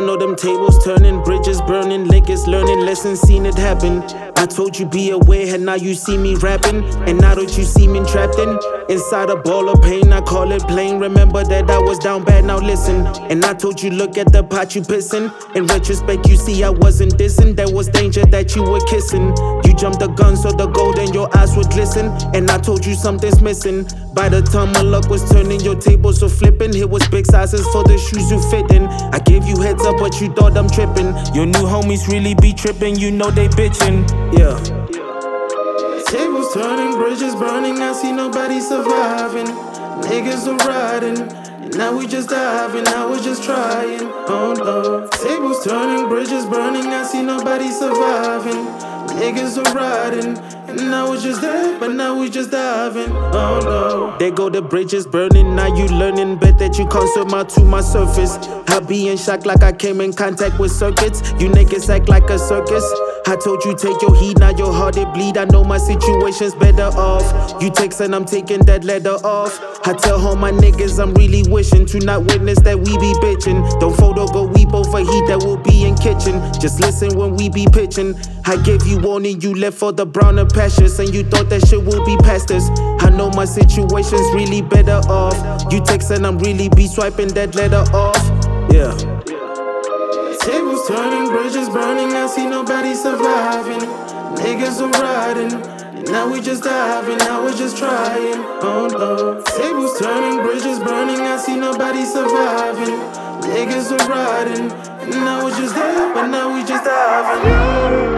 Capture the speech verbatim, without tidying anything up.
know them tables turning, bridges burning, niggas learning lessons, seen it happen. I told you be aware, and now you see me rapping. And now that you see me trapped in inside a ball of pain, I call it plain. Remember that I was down bad, now listen. And I told you look at the pot you pissin'. In retrospect you see I wasn't dissing. There was danger that you were kissing. You jumped the gun so the gold in your eyes would glisten. And I told you something's missing. By the time my luck was turning, your tables were flipping. Here was big sizes for the shoes you fit in. I gave you heads up but you thought I'm tripping. Your new homies really be tripping, you know they bitchin'. Yeah. Tables turning, bridges burning, I see nobody surviving. Niggas are riding, and now we just diving, now we're just trying. Oh no. Tables turning, bridges burning, I see nobody surviving. Niggas are riding, and now we're just there, but now we just diving. Oh no. There go the bridges burning, now you learning. Bet that you can't swim out to my surface. I be in shock like I came in contact with circuits. You niggas act like a circus. I told you take your heat, now your heart it bleed. I know my situation's better off. You text and I'm taking that letter off. I tell all my niggas I'm really wishing to not witness that we be bitching. Don't photo go weep over heat that will be in kitchen. Just listen when we be pitching. I gave you warning, you left for the browner pastures, and you thought that shit will be past us. I know my situation's really better off. You text and I'm really be swiping that letter off. Yeah. Tables turning, bridges burning, I see nobody surviving. Niggas are riding, and now we just diving, now we're just trying. Oh no. Tables turning, bridges burning, I see nobody surviving. Niggas are riding, and now we're just there, but now we just diving.